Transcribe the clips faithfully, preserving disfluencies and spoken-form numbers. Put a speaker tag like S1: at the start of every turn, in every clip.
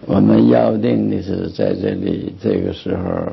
S1: 我们要定的是在这里这个时候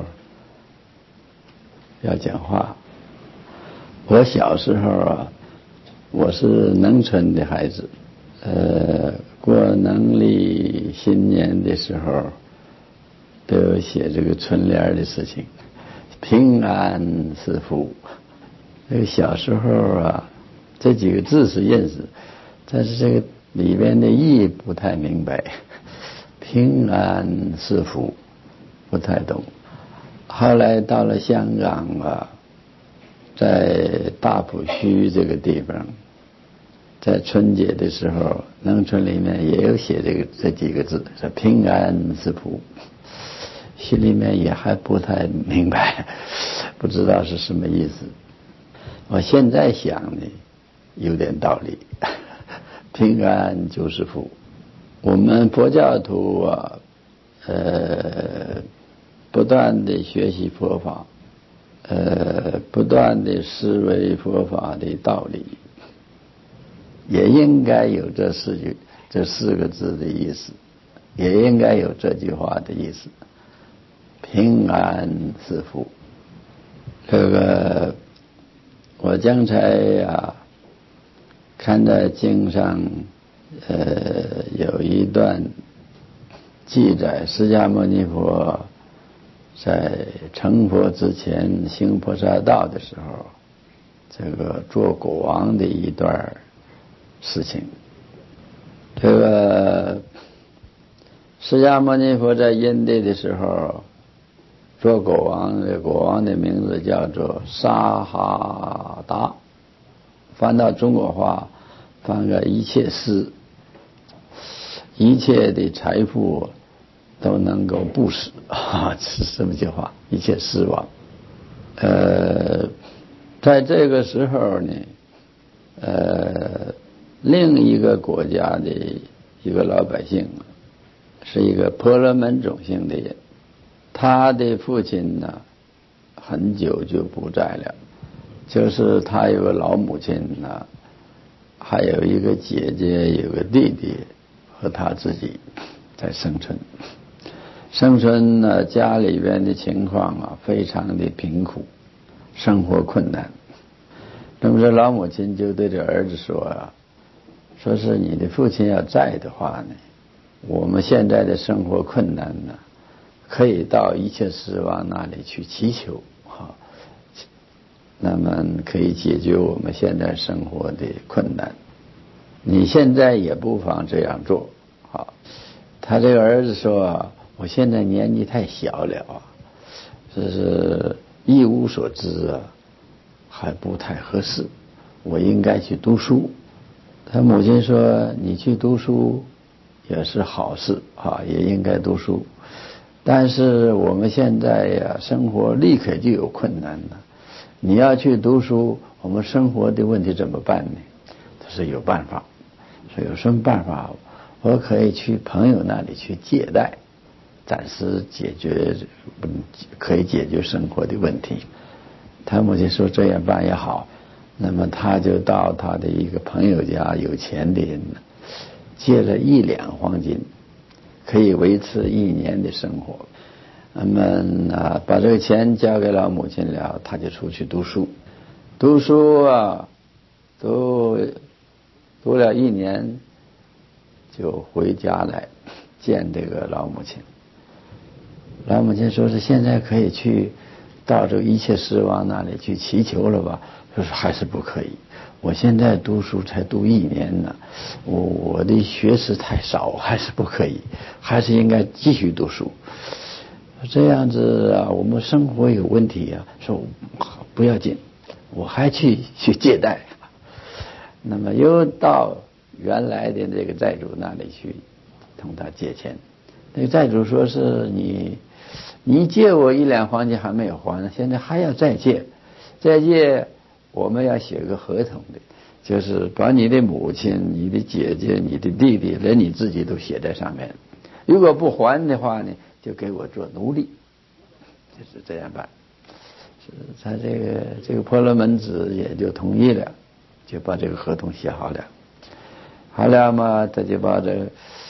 S1: 要讲话。我小时候啊，我是农村的孩子，呃，过农历新年的时候都有写这个春联的事情，平安是福。这个小时候啊，这几个字是认识，但是这个里边的意义不太明白。平安是福不太懂。后来到了香港啊，在大埔墟这个地方，在春节的时候，农村里面也有写这个这几个字，说平安是福，心里面也还不太明白，不知道是什么意思。我现在想呢，有点道理，平安就是福。我们佛教徒啊，呃，不断的学习佛法，呃，不断的思维佛法的道理，也应该有这四句这四个字的意思，也应该有这句话的意思。平安是福。这个我刚才啊，看在经上。呃，有一段记载，释迦牟尼佛在成佛之前行菩萨道的时候，这个做国王的一段事情。这个释迦牟尼佛在因地的时候做国王，这国王的名字叫做沙哈达，翻到中国话翻个一切施，一切的财富都能够布施啊，是这么句话，一切施王。呃，在这个时候呢，呃，另一个国家的一个老百姓，是一个婆罗门种姓的人，他的父亲呢，很久就不在了，就是他有个老母亲呢，还有一个姐姐，有个弟弟。和他自己在生存，生存呢，家里边的情况啊，非常的贫苦，生活困难。那么这老母亲就对这儿子说啊，说是你的父亲要在的话呢，我们现在的生活困难呢，可以到一切施王那里去祈求啊，那么可以解决我们现在生活的困难。你现在也不妨这样做。好，他这个儿子说啊，我现在年纪太小了啊，这是一无所知啊，还不太合适，我应该去读书。他母亲说，你去读书也是好事啊，也应该读书，但是我们现在呀，生活立刻就有困难了，你要去读书，我们生活的问题怎么办呢？他说有办法。说有什么办法？我可以去朋友那里去借贷，暂时解决，可以解决生活的问题。他母亲说这样办也好，那么他就到他的一个朋友家，有钱的人呢，借了一两黄金，可以维持一年的生活。那么啊，把这个钱交给老母亲了，他就出去读书。读书啊，读读了一年，就回家来见这个老母亲。老母亲说是现在可以去到这个一切施王那里去祈求了吧？他说还是不可以，我现在读书才读一年呢，我我的学识太少，还是不可以，还是应该继续读书。这样子啊，我们生活有问题啊，说不要紧，我还去去借贷。那么又到原来的这个债主那里去同他借钱，那个债主说是你你借我一两黄金还没有还，现在还要再借，再借我们要写个合同的，就是把你的母亲、你的姐姐、你的弟弟，连你自己都写在上面，如果不还的话呢，就给我做奴隶，就是这样办。是他这个这个婆罗门子也就同意了，就把这个合同写好了。好了嘛，他就把这个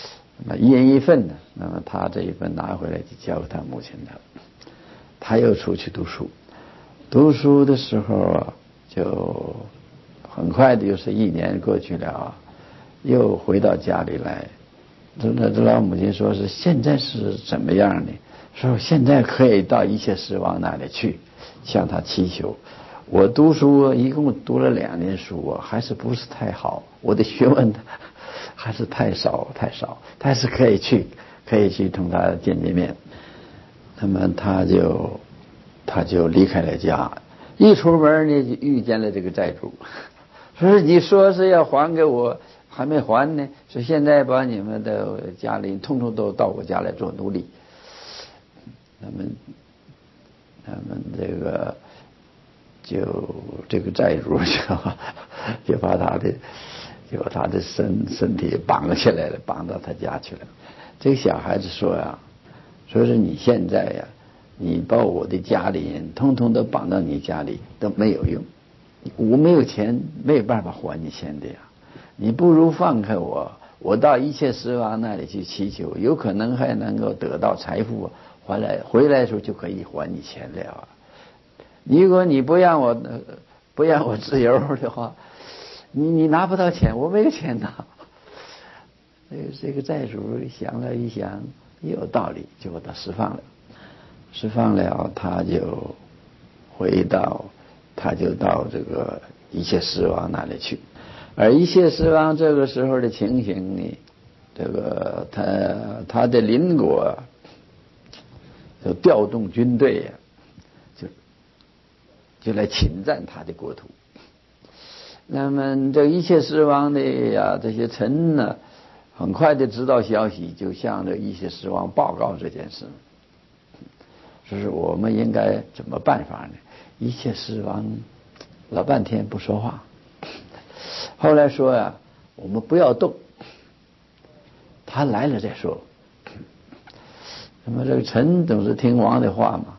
S1: 那么一人一份呢，那么他这一份拿回来就交给他母亲了。他又出去读书，读书的时候啊，就很快的又是一年过去了，又回到家里来。这这老母亲说是现在是怎么样呢？说现在可以到一切师王那里去，向他祈求。我读书一共读了两年书啊，还是不是太好，我的学问还是太少太少，但是可以去，可以去同他见见面。那么他就他就离开了家，一出门呢就遇见了这个债主，说你说是要还给我，还没还呢，说现在把你们的家里通通都到我家来做奴隶。他们他们这个就这个债主就就把他的就把他的身身体绑起来了，绑到他家去了。这个小孩子说呀，说是你现在呀，你把我的家里人通通都绑到你家里都没有用，我没有钱，没有办法还你钱的呀。你不如放开我，我到一切师王那里去祈求，有可能还能够得到财富，回来回来的时候就可以还你钱了啊。如果你不让我不让我自由的话，你你拿不到钱，我没有钱拿。这个这个债主想了一想，有道理，就把他释放了。释放了，他就回到，他就到这个一切师王那里去。而一切师王这个时候的情形呢，这个他他的邻国就调动军队呀，就就来侵占他的国土。那么这一切师王的呀，这些臣呢，很快的知道消息，就向这一切师王报告这件事。说是我们应该怎么办法呢？一切师王老半天不说话。后来说呀，我们不要动，他来了再说。那么这个臣总是听王的话嘛，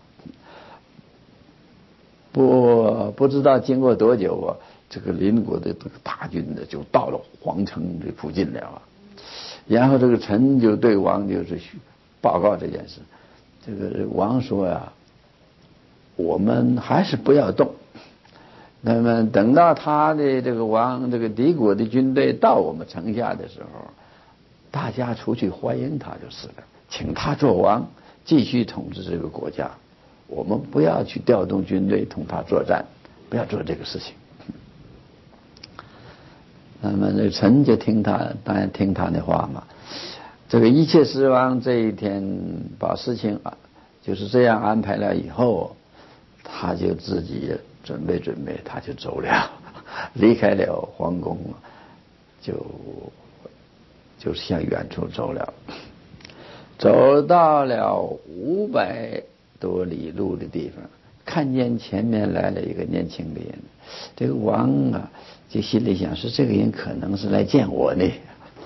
S1: 不不知道经过多久啊，这个邻国的这个大军呢就到了皇城的附近了啊。然后这个臣就对王就是报告这件事。这个王说呀，我们还是不要动。那么等到他的这个王这个敌国的军队到我们城下的时候，大家出去欢迎他就是了，请他做王，继续统治这个国家。我们不要去调动军队同他作战，不要做这个事情。那么这臣就听他，当然听他的话嘛。这个一切师王这一天把事情啊就是这样安排了以后，他就自己准备准备，他就走了，离开了皇宫，就就向远处走了。走到了五百多里路的地方，看见前面来了一个年轻的人。这个王啊，就心里想说，这个人可能是来见我的。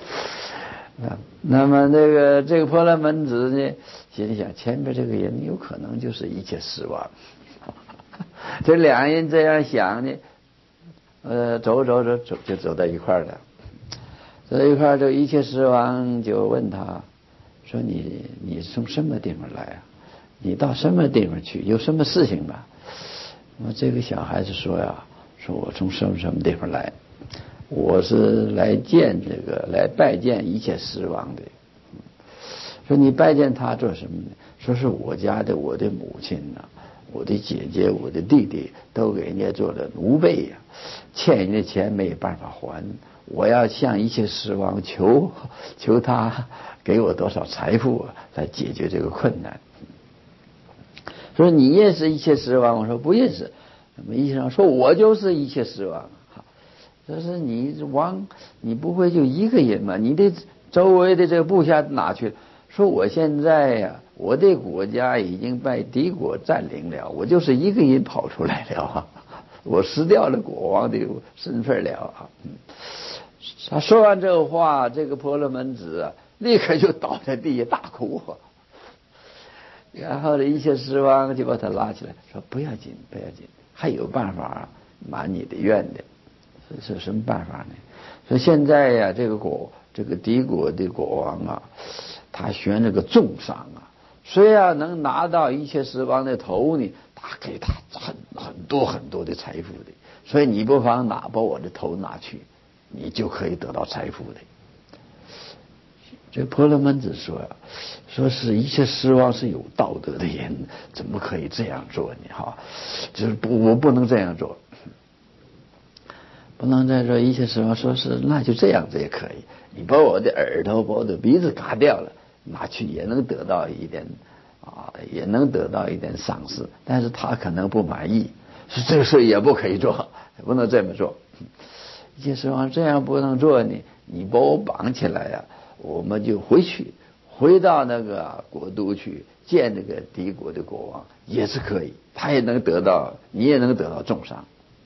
S1: 那么这个这个婆罗门子呢，心里想，前面这个人有可能就是一切师王。这两人这样想呢，呃，走走走走就走到一块儿了。走到一块儿，这一切师王就问他说：“你你从什么地方来啊？你到什么地方去？有什么事情吧？”那么这个小孩子说呀：“说我从什么什么地方来？我是来见这个来拜见一切师王的。”说你拜见他做什么呢？说是我家的我的母亲呐、啊，我的姐姐我的弟弟都给人家做了奴婢呀、啊，欠人家钱没有办法还，我要向一切师王求求他给我多少财富啊，来解决这个困难。说你认识一切师王？我说不认识。那么医生说我就是一切师王。这是你王，你不会就一个人吗？你的周围的这个部下哪去了？说我现在呀、啊，我的国家已经被敌国占领了，我就是一个人跑出来了，我失掉了国王的身份了啊。他说完这个话，这个婆罗门子啊，立刻就倒在地下大哭。然后呢，一切师王就把他拉起来，说不要紧，不要紧，还有办法满你的愿的。是什么办法呢？说现在呀、啊，这个国这个敌国的国王啊，他选这个重赏啊，虽然能拿到一切狮王的头呢，他给他很很多很多的财富的，所以你不妨拿把我的头拿去，你就可以得到财富的。这婆罗门子说呀、啊，说是一切狮王是有道德的人，怎么可以这样做呢？哈，就是不，我不能这样做，不能再说一切狮王说是那就这样子也可以，你把我的耳朵把我的鼻子嘎掉了，拿去也能得到一点啊，也能得到一点赏识，但是他可能不满意，是这个事也不可以做，不能这么做。一切狮王这样不能做呢，你把我绑起来呀、啊。我们就回去，回到那个国都去见那个敌国的国王，也是可以，他也能得到，你也能得到重赏。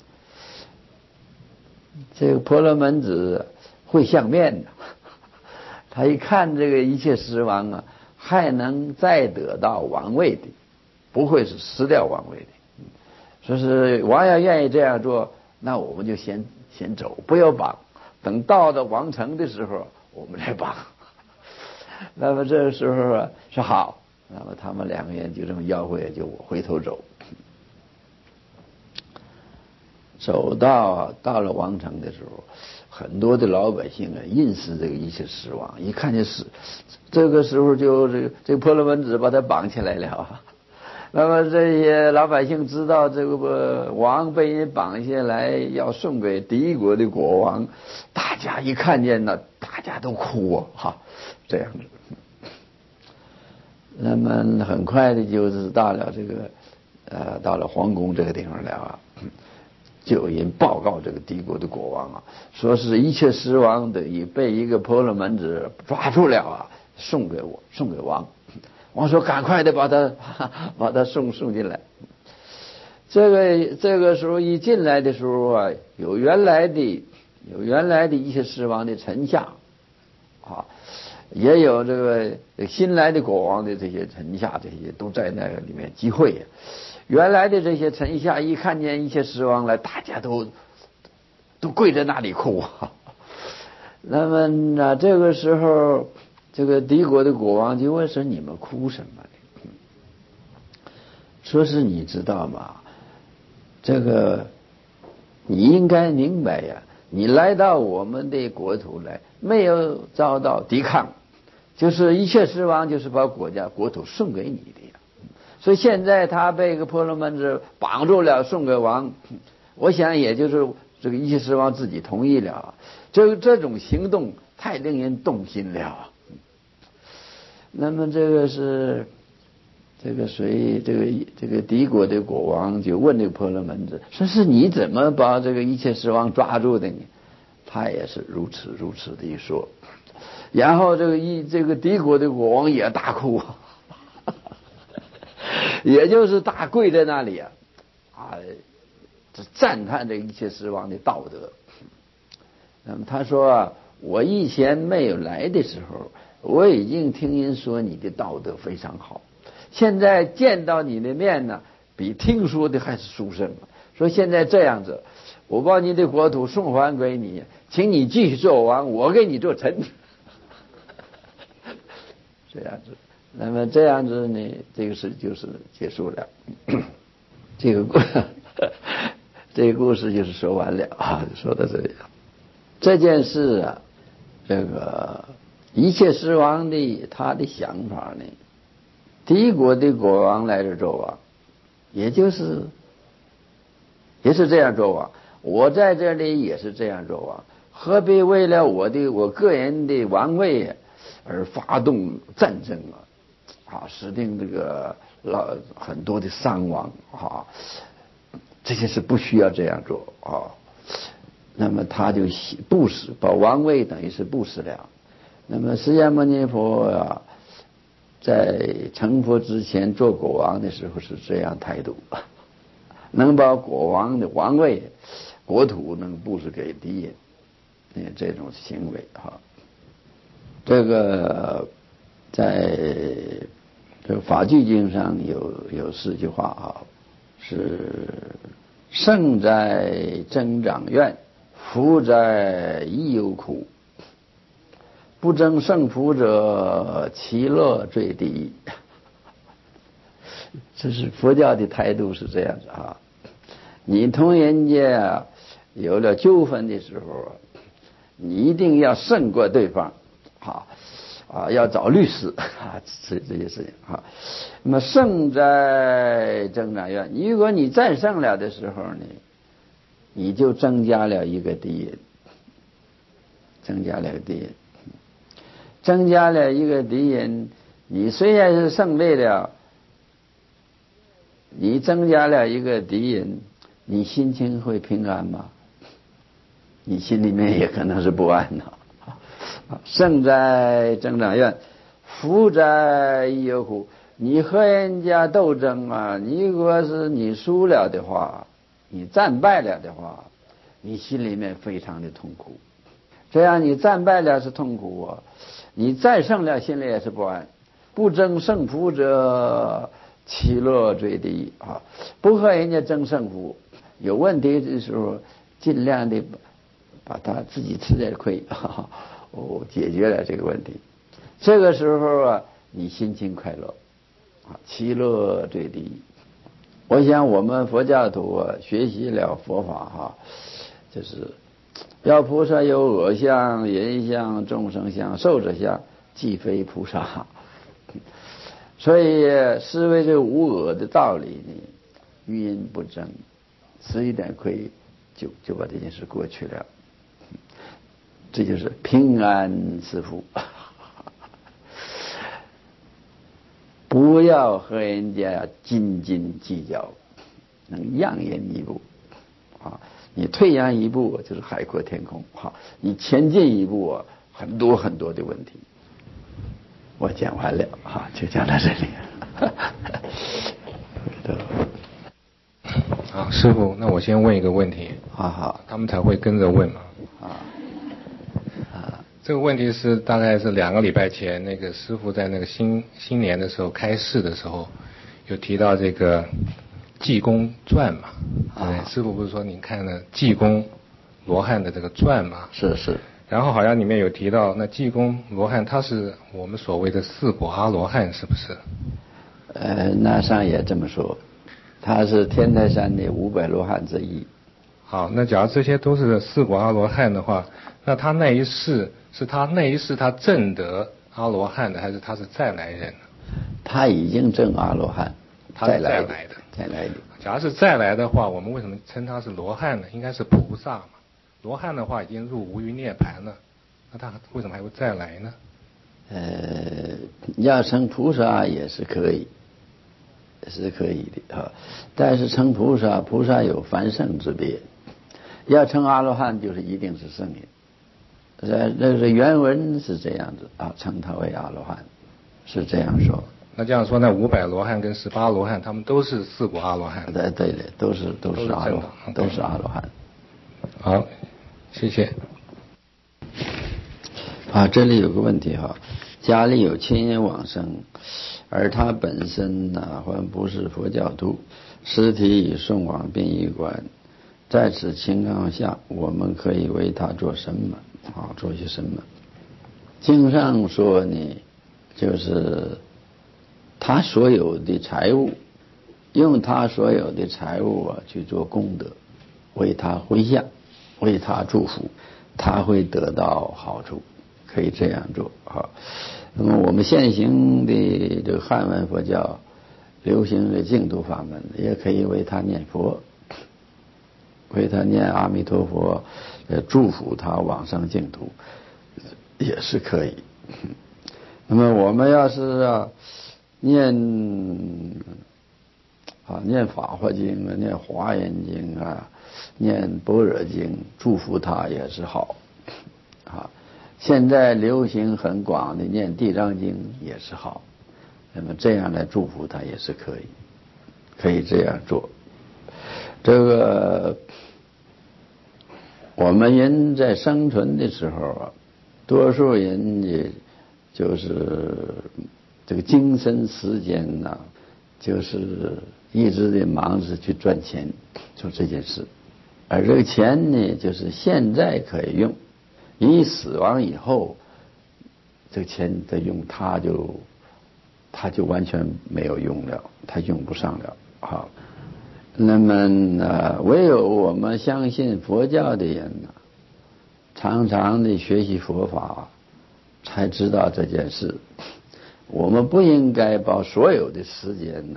S1: 这个婆罗门子会相面的，他一看这个一切狮王啊，还能再得到王位的，不会是失掉王位的。说是王要愿意这样做，那我们就先先走，不要绑，等到了王城的时候。我们来绑，那么这个时候啊说好，那么他们两个人就这么要回，就回头走，走到到了王城的时候，很多的老百姓啊认识这个一切狮王，一看见是这个时候就这个这个婆罗门子把他绑起来了。那么这些老百姓知道这个王被人绑下来要送给敌国的国王，大家一看见呢，大家都哭啊，哈，这样子。那么很快的就是到了这个呃到了皇宫这个地方了啊，就有人报告这个敌国的国王啊，说是一切狮王等于被一个婆罗门子抓住了啊，送给我，送给王。王说：“赶快的把他把他送送进来。”这个这个时候一进来的时候啊，有原来的有原来的一些狮王的臣下啊，也有这个新来的国王的这些臣下，这些都在那个里面集会。原来的这些臣下一看见一些狮王来，大家都都跪在那里哭。那么呢，这个时候。这个敌国的国王就问说：“你们哭什么呢？”说是你知道吗？这个你应该明白呀，你来到我们的国土来，没有遭到抵抗，就是一切狮王就是把国家国土送给你的呀。所以现在他被一个婆罗门子绑住了，送给王，我想也就是这个一切狮王自己同意了。这这种行动太令人动心了。那么这个是这个谁这个这个敌国的国王就问这个婆罗门子说：“是你怎么把这个一切狮王抓住的呢？”他也是如此如此的一说，然后这个一这个敌国的国王也大哭，也就是大跪在那里啊啊，赞叹这一切狮王的道德。那么他说啊，我以前没有来的时候，我已经听人说你的道德非常好，现在见到你的面呢，比听说的还是殊胜。说现在这样子，我把你的国土送还给你，请你继续做王，我给你做臣。这样子，那么这样子呢，这个事就是结束了。这个故这个故事就是说完了啊，说到这里。这件事啊，这个一切狮王的他的想法呢，敌国的国王来这做王，也就是也是这样做王，我在这里也是这样做王，何必为了我的我个人的王位而发动战争啊？啊，使定这个老很多的伤亡啊，这些是不需要这样做啊。那么他就布施，把王位等于是布施了。那么释迦牟尼佛啊，在成佛之前做国王的时候是这样态度，能把国王的王位、国土能布施给敌人，嗯，这种行为哈。这个在这个法句经上有有四句话啊，是圣在增长愿，福在益忧苦， 不争胜负者，其乐最第一。这是佛教的态度是这样子啊。你同人家有了纠纷的时候，你一定要胜过对方，啊啊，要找律师啊，这这些事情啊。那么胜在增长院，如果你战胜了的时候呢，你就增加了一个敌人，增加了一个敌人，增加了一个敌人。你虽然是胜利了，你增加了一个敌人，你心情会平安吗？你心里面也可能是不安的。胜在增长院，福在亦有苦。你和人家斗争啊，你如果是你输了的话，你战败了的话，你心里面非常的痛苦。这样你战败了是痛苦啊，你战胜了心里也是不安。不争胜负者，其乐最第一啊！不和人家争胜负，有问题的时候，尽量的把他自己吃点亏，哈哈，哦，解决了这个问题。这个时候啊，你心情快乐啊，其乐最第一。我想我们佛教徒啊，学习了佛法哈，就是要菩萨有我相、人相、众生相、寿者相，即非菩萨。所以思维这无我的道理呢，语音不争，吃一点亏就就把这件事过去了，这就是平安是福。不要和人家斤斤计较，能让人一步啊，你退让一步就是海阔天空，好，你前进一步啊，很多很多的问题。我讲完了啊，就讲到这里。
S2: 好，师父，那我先问一个问题。
S1: 好好，
S2: 他们才会跟着问嘛。
S1: 啊
S2: 啊，这个问题是大概是两个礼拜前，那个师父在那个新新年的时候开示的时候，有提到这个济公传嘛。
S1: 啊，
S2: 师父不是说您看了济公罗汉的这个传嘛？
S1: 是是。
S2: 然后好像里面有提到，那济公罗汉他是我们所谓的四果阿罗汉，是不是？
S1: 呃，那上也这么说，他是天台山的五百罗汉之一。
S2: 好，那假如这些都是四果阿罗汉的话，那他那一世是他那一世他证得阿罗汉的，还是他是再来人？
S1: 他已经证阿罗汉，
S2: 他是再来的，
S1: 再来的。
S2: 假如是再来的话，我们为什么称他是罗汉呢？应该是菩萨嘛。罗汉的话已经入无余涅盘了，那他为什么还会再来呢？
S1: 呃，要成菩萨也是可以，是可以的啊。但是成菩萨，菩萨有凡圣之别，要成阿罗汉就是一定是圣人。呃，那个原文是这样子啊，称他为阿罗汉，是这样说。
S2: 那这样说，那五百罗汉跟十八罗汉，他们都是四果阿罗汉。
S1: 对对的，都是都是阿罗汉，都是阿罗汉。
S2: 好，谢谢。
S1: 啊，这里有个问题哈，家里有亲人往生，而他本身呢还不是佛教徒，尸体已送往殡仪馆，在此情况下，我们可以为他做什么？啊，做些什么？经上说呢，就是他所有的财物，用他所有的财物啊去做功德，为他回向，为他祝福，他会得到好处，可以这样做啊。那么我们现行的这个汉文佛教流行的净土法门，也可以为他念佛，为他念阿弥陀佛，呃，祝福他往生净土，也是可以。那么我们要是啊念啊念法华经啊，念华严经啊，念般若经，祝福他也是好啊。现在流行很广的念地藏经也是好，那么这样来祝福他也是可以，可以这样做。这个我们人在生存的时候啊，多数人也就是这个精神时间呐、啊，就是一直的忙着去赚钱做这件事，而这个钱呢，就是现在可以用，一死亡以后这个钱的用，他就他就完全没有用了，他用不上了。好，那么呃，唯有我们相信佛教的人呢，常常的学习佛法，才知道这件事。我们不应该把所有的时间呢，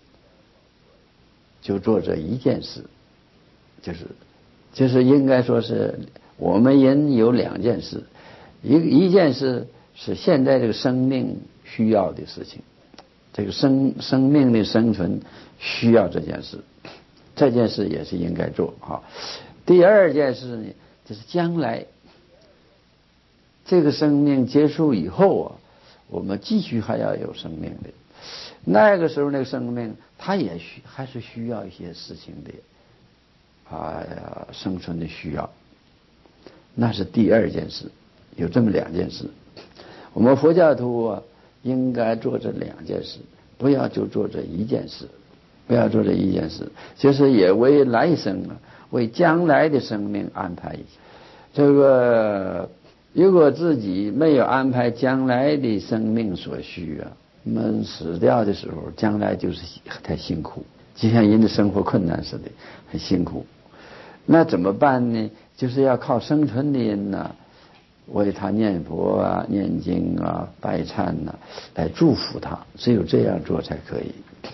S1: 就做这一件事，就是就是应该说是我们人有两件事，一一件事是现在这个生命需要的事情，这个生生命的生存需要这件事，这件事也是应该做哈。第二件事呢，就是将来这个生命结束以后啊，我们继续还要有生命的，那个时候那个生命它也需还是需要一些事情的啊，生存的需要，那是第二件事。有这么两件事，我们佛教徒啊应该做这两件事，不要就做这一件事，不要做这一件事，就是也为来生啊，为将来的生命安排一下。这个如果自己没有安排将来的生命所需啊，我们死掉的时候，将来就是太辛苦，就像人的生活困难似的，很辛苦。那怎么办呢？就是要靠生存的人呢，为他念佛啊、念经啊、拜忏呐、啊，来祝福他。只有这样做才可以。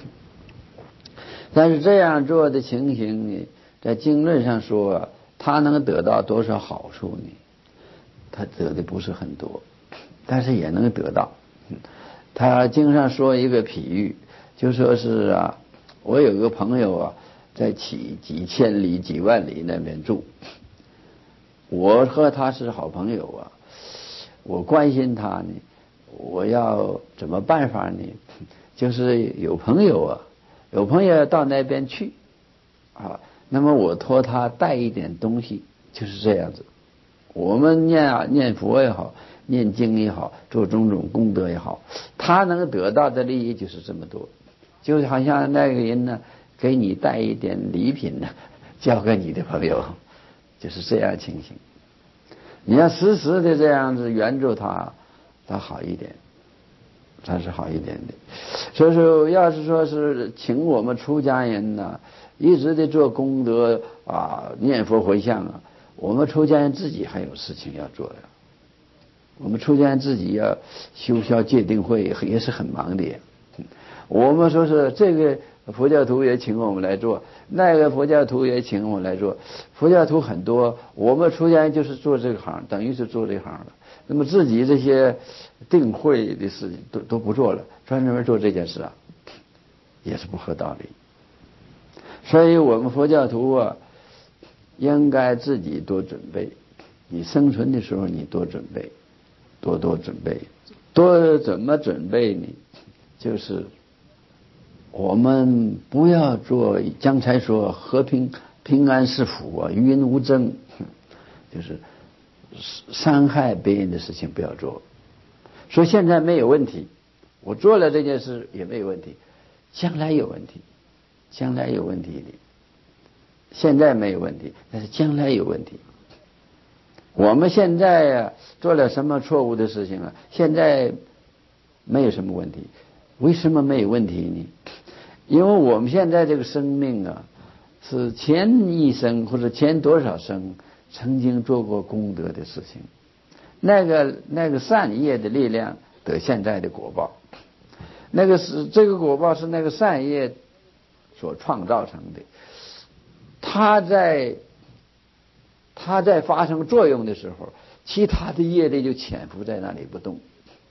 S1: 但是这样做的情形呢，在经论上说啊，他能得到多少好处呢？他得的不是很多，但是也能得到。他经上说一个比喻，就说是啊，我有个朋友啊，在几几千里、几万里那边住，我和他是好朋友啊，我关心他呢，我要怎么办法呢？就是有朋友啊，有朋友到那边去啊，那么我托他带一点东西，就是这样子。我们念啊念佛也好，念经也好，做种种功德也好，他能得到的利益就是这么多，就好像那个人呢，给你带一点礼品呢，交给你的朋友，就是这样情形。你要时时的这样子援助他，他好一点，他是好一点的。所以说，要是说是请我们出家人呢，一直的做功德啊，念佛回向啊。我们出家人自己还有事情要做呀，我们出家人自己要修消戒定慧，也是很忙的。我们说是这个佛教徒也请我们来做，那个佛教徒也请我们来做，佛教徒很多，我们出家人就是做这个行，等于是做这行了。那么自己这些定慧的事情都都不做了，专门做这件事啊，也是不合道理。所以我们佛教徒啊，应该自己多准备，你生存的时候你多准备，多多准备，多怎么准备呢？就是我们不要做，刚才说和平平安是福啊，与人无争，就是伤害别人的事情不要做。说现在没有问题，我做了这件事也没有问题，将来有问题，将来有问题的。现在没有问题，但是将来有问题。我们现在啊做了什么错误的事情啊？现在没有什么问题，为什么没有问题呢？因为我们现在这个生命啊，是前一生或者前多少生曾经做过功德的事情，那个那个善业的力量得现在的果报，那个是这个果报是那个善业所创造成的。它在它在发生作用的时候，其他的业力就潜伏在那里不动。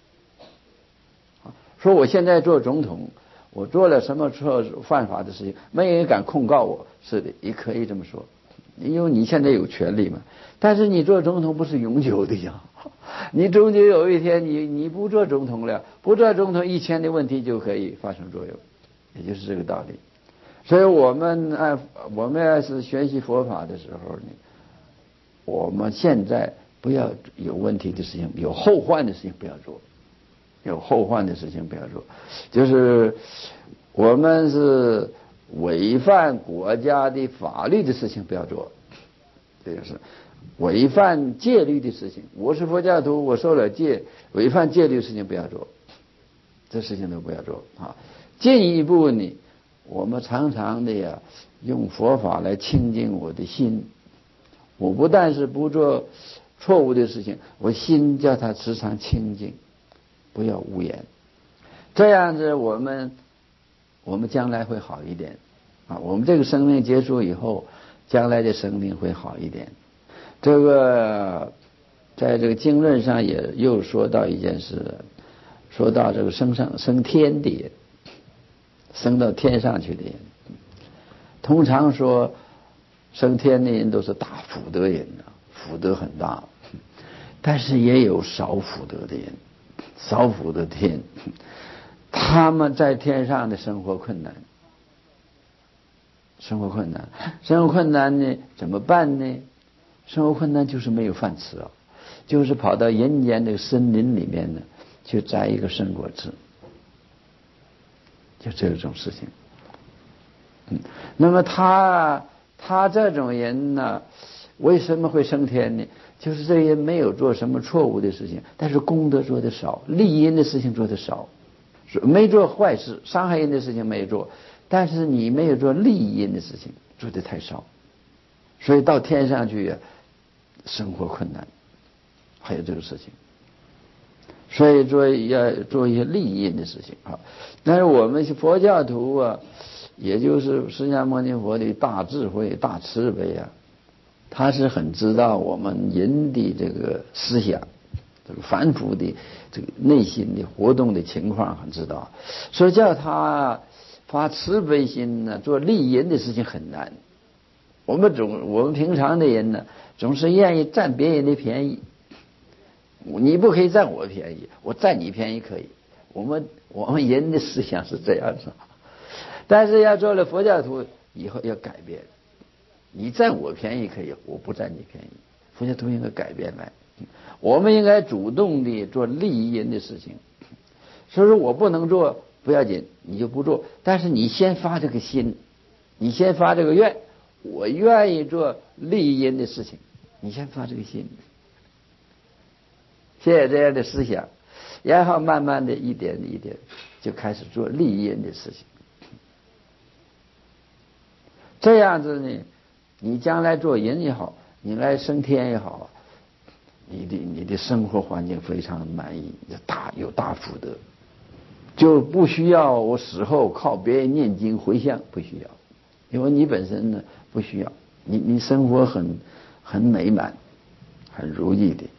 S1: 说我现在做总统，我做了什么错犯法的事情，没人敢控告我，是的，也可以这么说，因为你现在有权利嘛。但是你做总统不是永久的呀，你终究有一天你你不做总统了，不做总统，以前的问题就可以发生作用，也就是这个道理。所以我们按我们要是学习佛法的时候呢，我们现在不要有问题的事情，有后患的事情不要做，有后患的事情不要做，就是我们是违反国家的法律的事情不要做，这就是违犯戒律的事情，我是佛教徒，我受了戒，违犯戒律的事情不要做，这事情都不要做啊。进一步呢，我们常常的呀，用佛法来清净我的心。我不但是不做错误的事情，我心叫它时常清净，不要无言。这样子，我们我们将来会好一点啊。我们这个生命结束以后，将来的生命会好一点。这个在这个经论上也又说到一件事，说到这个升上升天的人，升到天上去的人，通常说升天的人都是大福德人啊，福德很大，但是也有少福德的人，少福德的人，他们在天上的生活困难，生活困难，生活困难呢怎么办呢？生活困难就是没有饭吃啊，就是跑到人间这个森林里面呢，去摘一个生果吃，就这种事情。嗯，那么他他这种人呢，为什么会升天呢？就是这些人没有做什么错误的事情，但是功德做得少，利人的事情做得少，没做坏事，伤害人的事情没做，但是你没有做利人的事情，做得太少，所以到天上去呀，生活困难，还有这个事情。所以做要做一些利人的事情啊。但是我们佛教徒啊，也就是释迦牟尼佛的大智慧、大慈悲啊，他是很知道我们人的这个思想，这个凡夫的这个内心的活动的情况很知道，所以叫他发慈悲心呢，做利人的事情很难。我们总我们平常的人呢，总是愿意占别人的便宜。你不可以占我便宜，我占你便宜可以。我们我们人的思想是这样子，但是要做了佛教徒以后要改变。你占我便宜可以，我不占你便宜。佛教徒应该改变来，我们应该主动的做利益人的事情。所以说我不能做不要紧，你就不做，但是你先发这个心，你先发这个愿，我愿意做利益人的事情，你先发这个心。现在这样的思想，然后慢慢的一点一点就开始做利益人的事情。这样子呢，你将来做人也好，你来升天也好，你的你的生活环境非常满意，大有大福德，就不需要我死后靠别人念经回向，不需要，因为你本身呢不需要，你你生活很很美满，很如意的。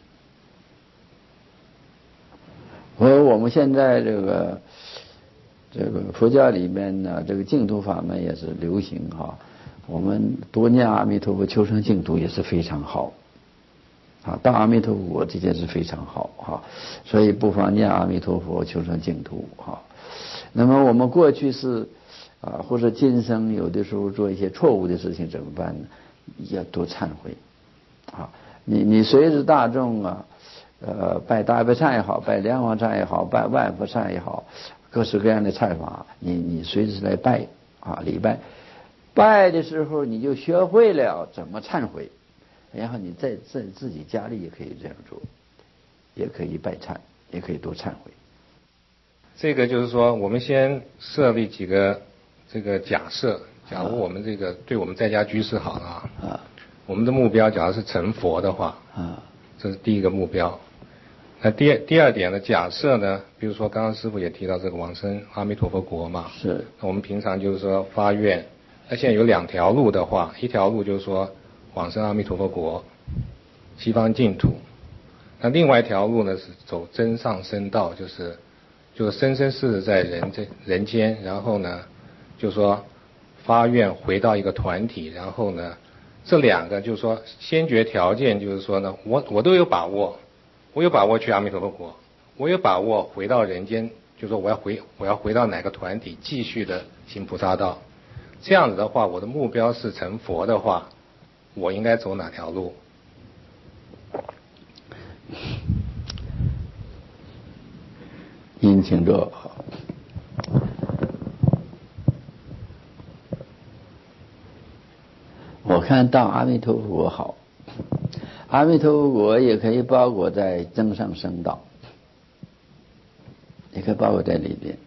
S1: 和我们现在这个这个佛教里面呢，这个净土法门也是流行哈，我们多念阿弥陀佛求生净土也是非常好啊，到阿弥陀佛这件事非常好哈，所以不妨念阿弥陀佛求生净土哈。那么我们过去是啊，或者今生有的时候做一些错误的事情怎么办呢？要多忏悔啊！你你随着大众啊。呃，拜大悲忏也好，拜莲花忏也好，拜万佛忏也好，各式各样的忏法，你你随时来拜啊，礼拜。拜的时候你就学会了怎么忏悔，然后你在在自己家里也可以这样做，也可以拜忏，也可以多忏悔。
S2: 这个就是说，我们先设立几个这个假设，假如我们这个对我们在家居士好了啊，我们的目标假如是成佛的话啊，这是第一个目标。那第二第二点的假设呢，比如说刚刚师父也提到这个往生阿弥陀佛国嘛，
S1: 是。
S2: 那我们平常就是说发愿，那现在有两条路的话，一条路就是说往生阿弥陀佛国，西方净土。那另外一条路呢是走真上生道，就是就是生生世世在人这人间，然后呢就是说发愿回到一个团体，然后呢这两个就是说先决条件就是说呢，我我都有把握。我有把握去阿弥陀佛国，我有把握回到人间，就说我要回我要回到哪个团体继续的行菩萨道。这样子的话，我的目标是成佛的话，我应该走哪条路？
S1: 您请坐。我看到阿弥陀佛好， 阿弥陀佛果也可以包裹在增上生道，也可以包裹在里边。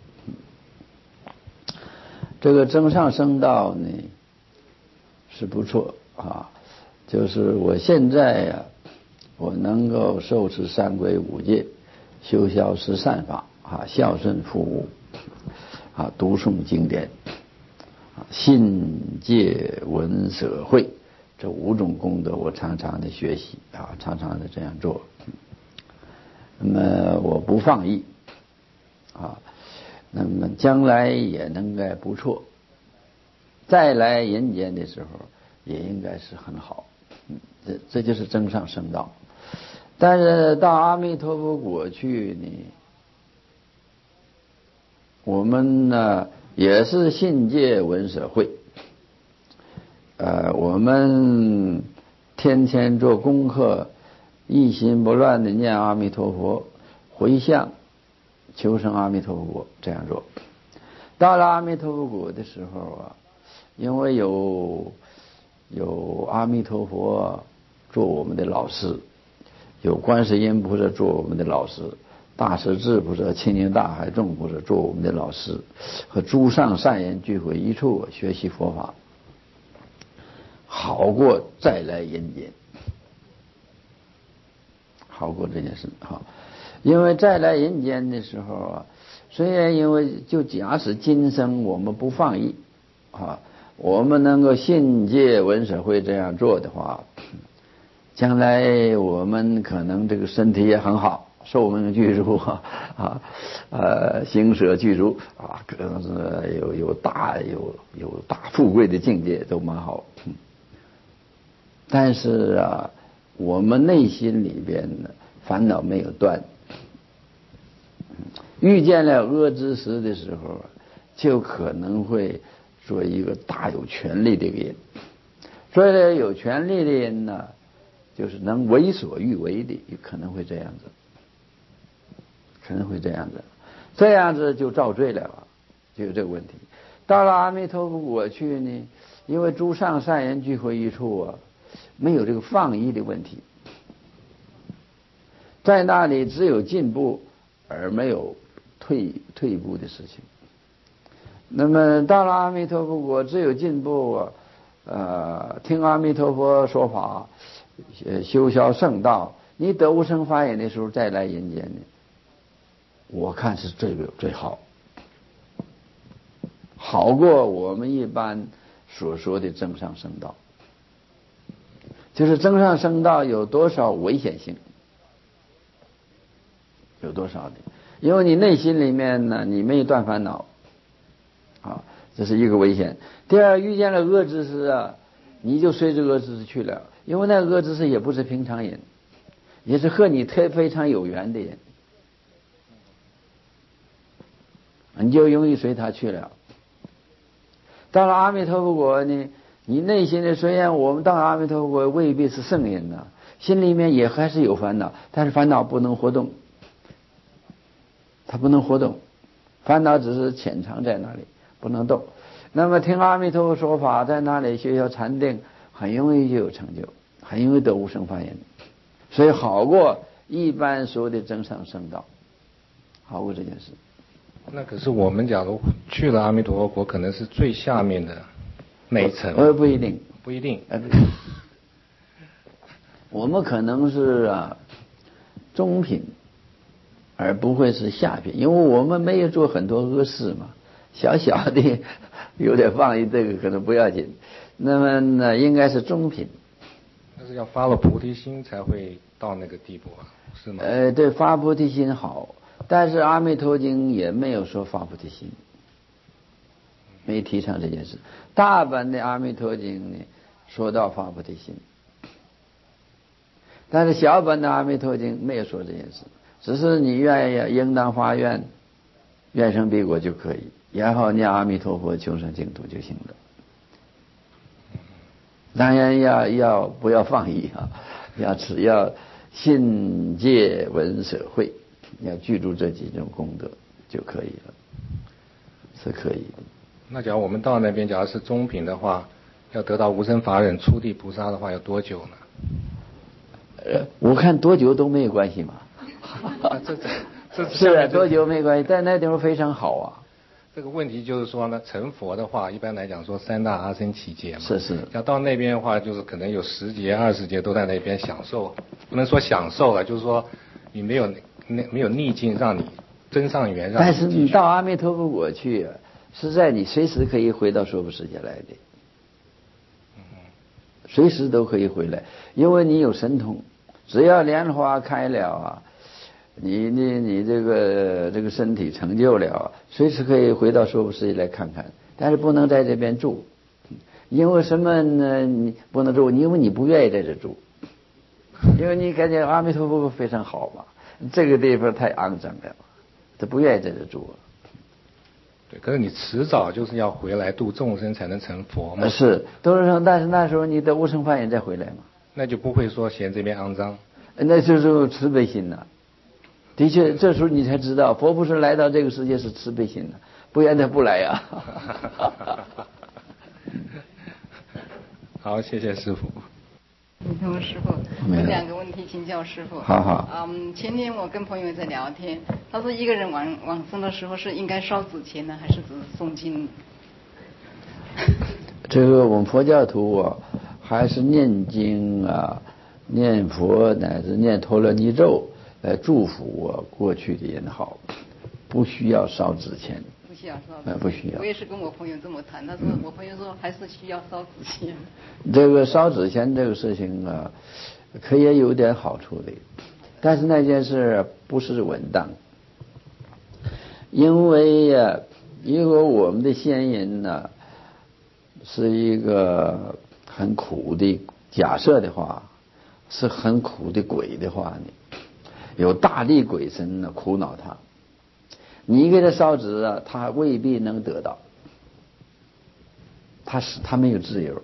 S1: 这个增上生道呢是不错啊，就是我现在呀、啊，我能够受持三皈五戒，修消十善法啊，孝顺父母啊，读诵经典啊，信戒闻舍慧，这五种功德我常常的学习啊，常常的这样做。那么我不放逸啊，那么将来也应该不错，再来人间的时候也应该是很好。这这就是增上生道。但是到阿弥陀佛果去呢，我们呢也是信戒闻舍慧，呃，我们天天做功课，一心不乱的念阿弥陀佛，回向求生阿弥陀佛果，这样做。到了阿弥陀佛果的时候啊，因为有有阿弥陀佛做我们的老师，有观世音菩萨做我们的老师，大势至菩萨、清净大海众菩萨做我们的老师，和诸上善人聚会一处学习佛法，好过再来人间，好过这件事哈。因为再来人间的时候啊，虽然因为就假使今生我们不放逸啊，我们能够信戒闻舍慧这样做的话，将来我们可能这个身体也很好，寿命具足啊，呃，行舍具足啊，可能是有有大有有大富贵的境界都蛮好。但是啊，我们内心里边呢烦恼没有断，遇见了恶知识的时候，就可能会做一个大有权力的人。所以有权力的人呢，就是能为所欲为的，也可能会这样子，可能会这样子，这样子就造罪了，就有这个问题。到了阿弥陀佛果去呢，因为诸上善人聚会一处啊，没有这个放逸的问题，在那里只有进步而没有退退步的事情。那么到了阿弥陀佛果，只有进步啊，呃，听阿弥陀佛说法，修消圣道，你得无生法眼的时候再来人间呢，我看是这个最好，好过我们一般所说的增上生道。就是增上生道有多少危险性，有多少的，因为你内心里面呢，你没有断烦恼啊，这是一个危险。第二，遇见了恶知识啊，你就随着恶知识去了，因为那个恶知识也不是平常人，也是和你特非常有缘的人，你就容易随他去了。到了阿弥陀佛果呢，你内心的虽然我们到了阿弥陀佛果未必是圣人呐、啊，心里面也还是有烦恼，但是烦恼不能活动，它不能活动，烦恼只是潜藏在那里，不能动。那么听阿弥陀佛说法，在那里学习禅定，很容易就有成就，很容易得无生法眼，所以好过一般所有的增上生道，好过这件事。
S2: 那可是我们假如去了阿弥陀佛国，可能是最下面的那一层。
S1: 呃，不一定，
S2: 不一定。
S1: 呃，我们可能是啊中品，而不会是下品，因为我们没有做很多恶事嘛，小小的有点放逸，这个可能不要紧。那么呢，应该是中品。
S2: 但是要发了菩提心才会到那个地步啊，是吗？
S1: 呃，对，发菩提心好，但是阿弥陀经也没有说发菩提心，没提倡这件事。大本的阿弥陀经呢，说到发菩提心，但是小本的阿弥陀经没有说这件事，只是你愿意应当发愿，愿生彼国就可以，然后念阿弥陀佛求生净土就行了。当然要要不要放逸啊，要只要信戒闻舍慧，要记住这几种功德就可以了，是可以的。
S2: 那假如我们到那边，假如是中品的话，要得到无生法忍初地菩萨的话，要多久呢？
S1: 我看多久都没有关系嘛。
S2: 这这这
S1: 是啊，多久没关系，但那地方非常好啊。
S2: 这个问题就是说呢，成佛的话，一般来讲说三大阿僧祇劫嘛。
S1: 是是。
S2: 要到那边的话，就是可能有十劫、二十劫都在那边享受，不能说享受了，就是说你没有那没有逆境让你增上缘。让你
S1: 但是你到阿弥陀佛国去，实在你随时可以回到娑婆世界来的。
S2: 嗯。
S1: 随时都可以回来，因为你有神通，只要莲花开了啊。你你你这个这个身体成就了，随时可以回到娑婆世界来看看，但是不能在这边住，因为什么呢？你不能住，因为你不愿意在这住，因为你感觉阿弥陀佛非常好嘛，这个地方太肮脏了，他不愿意在这住。
S2: 对，可是你迟早就是要回来度众生才能成佛嘛。
S1: 是，都是说，但是那时候你得无生法眼再回来嘛，
S2: 那就不会说嫌这边肮脏，
S1: 那就是慈悲心了。的确，这时候你才知道，佛不是来到这个世界是慈悲心的，不然他不来呀、啊。
S2: 好，谢谢师父。
S3: 你跟我师父，我两个问题请教师父。
S1: 好好。
S3: 嗯，前天我跟朋友在聊天，他说一个人往往生的时候是应该烧纸钱呢，还是只诵经？
S1: 这个我们佛教徒啊，还是念经啊、念佛乃至念陀罗尼咒。来祝福我过去的人好，不需要烧纸钱。
S3: 不需要烧纸钱。
S1: 呃，不需要。
S3: 我也是跟我朋友这么谈，他说、嗯、我朋友说还是需要烧纸钱。
S1: 这个烧纸钱这个事情啊，可以有点好处的，但是那件事不是稳当，因为呀、啊，因为我们的先人呢是一个很苦的，假设的话是很苦的鬼的话呢。有大力鬼神呢苦恼他，你给他烧纸啊，他未必能得到，他是他没有自由，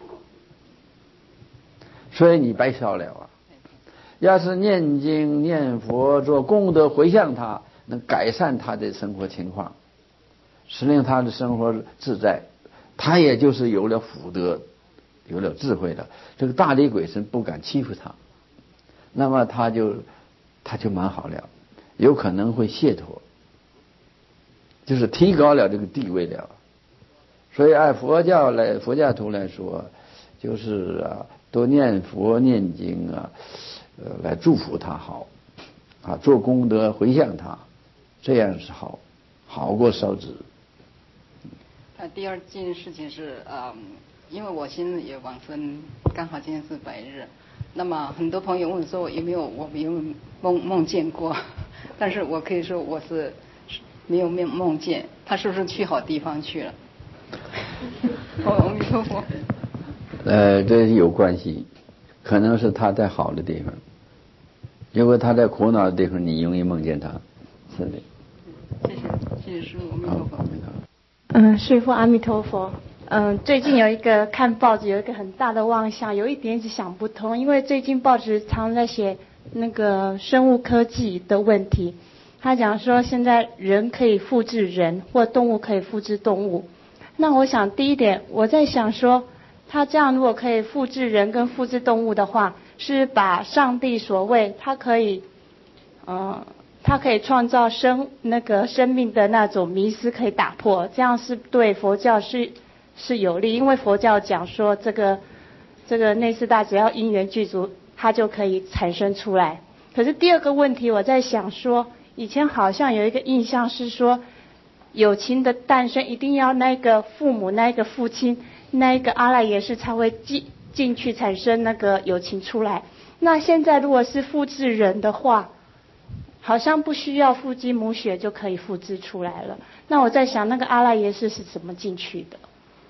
S1: 所以你白烧了啊。要是念经念佛做功德回向他，能改善他的生活情况，使令他的生活自在，他也就是有了福德，有了智慧了，这个大力鬼神不敢欺负他，那么他就。他就蛮好了，有可能会解脱，就是提高了这个地位了。所以按佛教来，佛教徒来说，就是啊，多念佛念经啊，呃，来祝福他好，啊，做功德回向他，这样是好，好过烧纸。
S3: 啊，第二件事情是，嗯，因为我现在也往生，刚好今天是白日。那么很多朋友问说有没有我没有梦梦见过，但是我可以说我是没有梦梦见，他是不是去好地方去了？阿弥陀佛。
S1: 呃，这有关系，可能是他在好的地方，如果他在苦恼的地方，你容易梦见他，是的。
S3: 谢谢，谢谢师父，阿弥陀佛。
S4: 嗯，师父阿弥陀佛。嗯，最近有一个看报纸，有一个很大的妄想，有一点一直想不通，因为最近报纸常在写那个生物科技的问题。他讲说现在人可以复制人，或动物可以复制动物。那我想第一点，我在想说，他这样如果可以复制人跟复制动物的话，是把上帝所谓他可以，呃，他可以创造生那个生命的那种迷思可以打破，这样是对佛教是。是有利，因为佛教讲说这个这个内四大只要因缘具足，它就可以产生出来。可是第二个问题，我在想说，以前好像有一个印象是说，有情的诞生一定要那个父母、那个父亲、那个阿赖耶识才会进进去产生那个有情出来。那现在如果是复制人的话，好像不需要父精母血就可以复制出来了。那我在想，那个阿赖耶识是怎么进去的？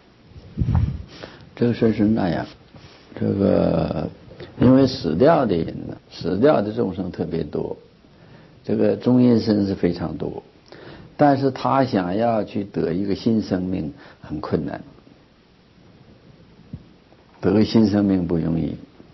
S1: 这个事是那样，这个因为死掉的人呢，死掉的众生特别多，这个中阴身是非常多，但是他想要去得一个新生命很困难，得个新生命不容易，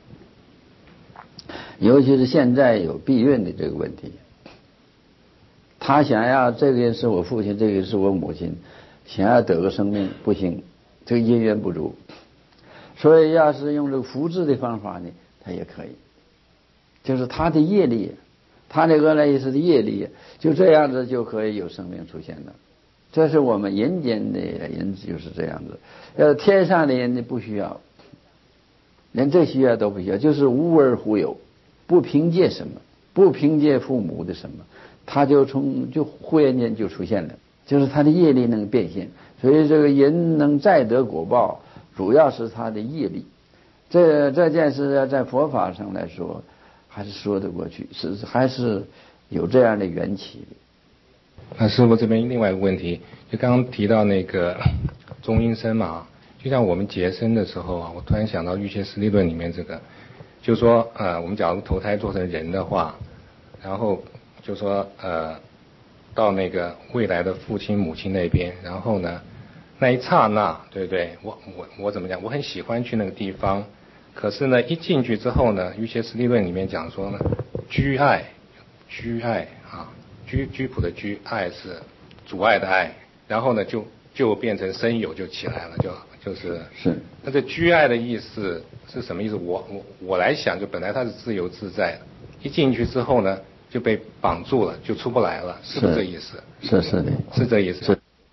S1: 尤其是现在有避孕的这个问题，他想要这个人是我父亲，这个是我母亲，想要得个生命不行，这个因缘不足，所以要是用这个复制的方法呢，它也可以。 就是他的业力，他的阿赖耶识的业力，就这样子就可以有生命出现的。这是我们人间的人就是这样子，呃，天上的人呢不需要，连这些都不需要，就是无而忽有，不凭借什么，不凭借父母的什么，他就从就忽然间就出现了，就是他的业力能变现。所以这个人能再得果报，主要是他的业力。这这件事在佛法上来说，还是说得过去，是还是有这样的缘起的。
S2: 那师父这边另外一个问题，就刚刚提到那个中阴身嘛，就像我们结生的时候啊，我突然想到《瑜伽师地论》里面这个，就说呃，我们假如投胎做成人的话，然后就说呃，到那个未来的父亲母亲那边，然后呢，那一刹那，对不对？我我我怎么讲？我很喜欢去那个地方，可是呢，一进去之后呢，《瑜伽师地论》里面讲说呢，居爱，居爱啊。居居谱的居，爱是阻碍的爱，然后呢就就变成身有就起来了，就就是
S1: 是。
S2: 那这居爱的意思是什么意思？我我我来想，就本来它是自由自在的，一进去之后呢就被绑住了，就出不来了，是不是这意思？
S1: 是是的，
S2: 是这意思。
S1: 是。